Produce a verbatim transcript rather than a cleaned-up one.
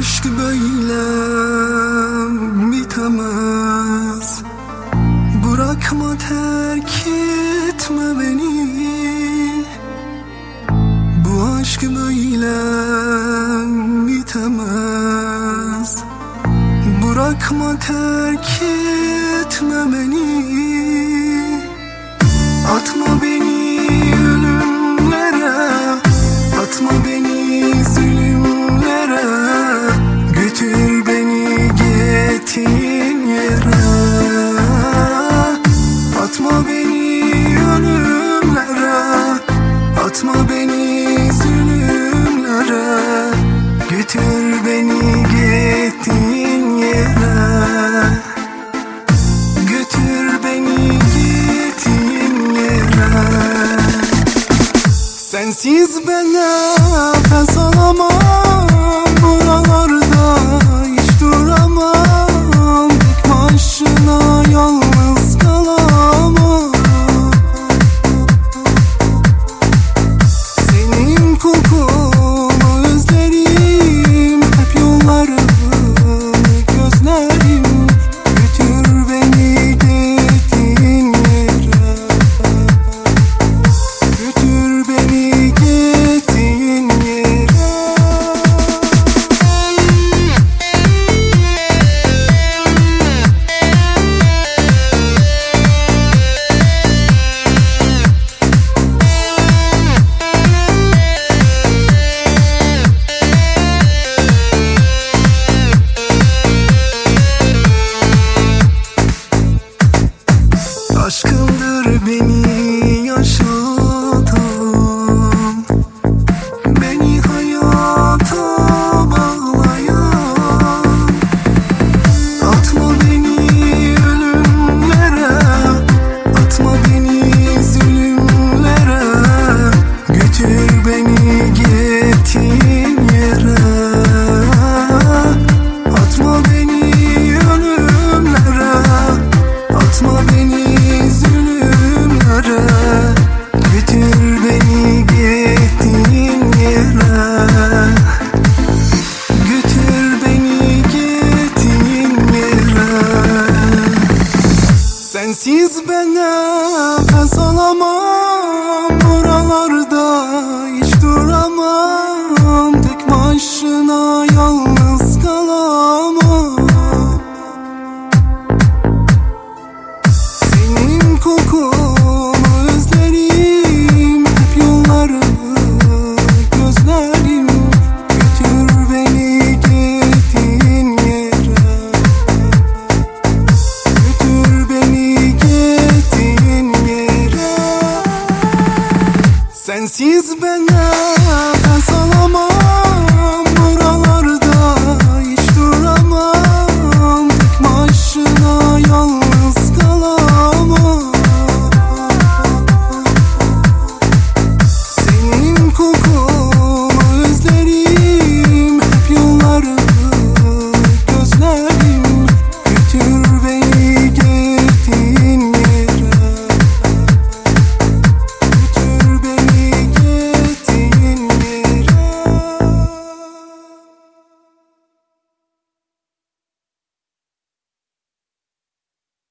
aşk böyle bitemez. Bırakma, terk etme beni. Bu aşk böyle bitemez. Bırakma, terk etme beni. Atma beni ölümlere, atma beni zulümlere. Götür beni gittiğin yere. Atma beni ölümlere, atma beni zulümlere. Götür beni gittiğin yere. Götür beni gittiğin yere. Sensiz ben nefes alamam. Buralarda hiç duramam. Tek başına yalnız kalamam. Senin kokunu özlerim, hep yollarını gözlerim. Götür beni gittiğin yere. Götür beni gittiğin yere. Aşkındır beni yaşatan, beni hayata bağlayan. Atma beni ölümlere, atma beni zulümlere. Götür beni gittiğin yere. Atma beni ölümlere, atma beni zulümlere. Götür beni gittiğin yere. Götür beni gittiğin yere. Sensiz ben nefes alamam. Buralarda hiç duramam. Tek başına yalnız kalamam. Senin kokunu özlerim, hep yollarını gözlerim. Götür beni gittiğin yere. Götür beni gittiğin yere. Sensiz ben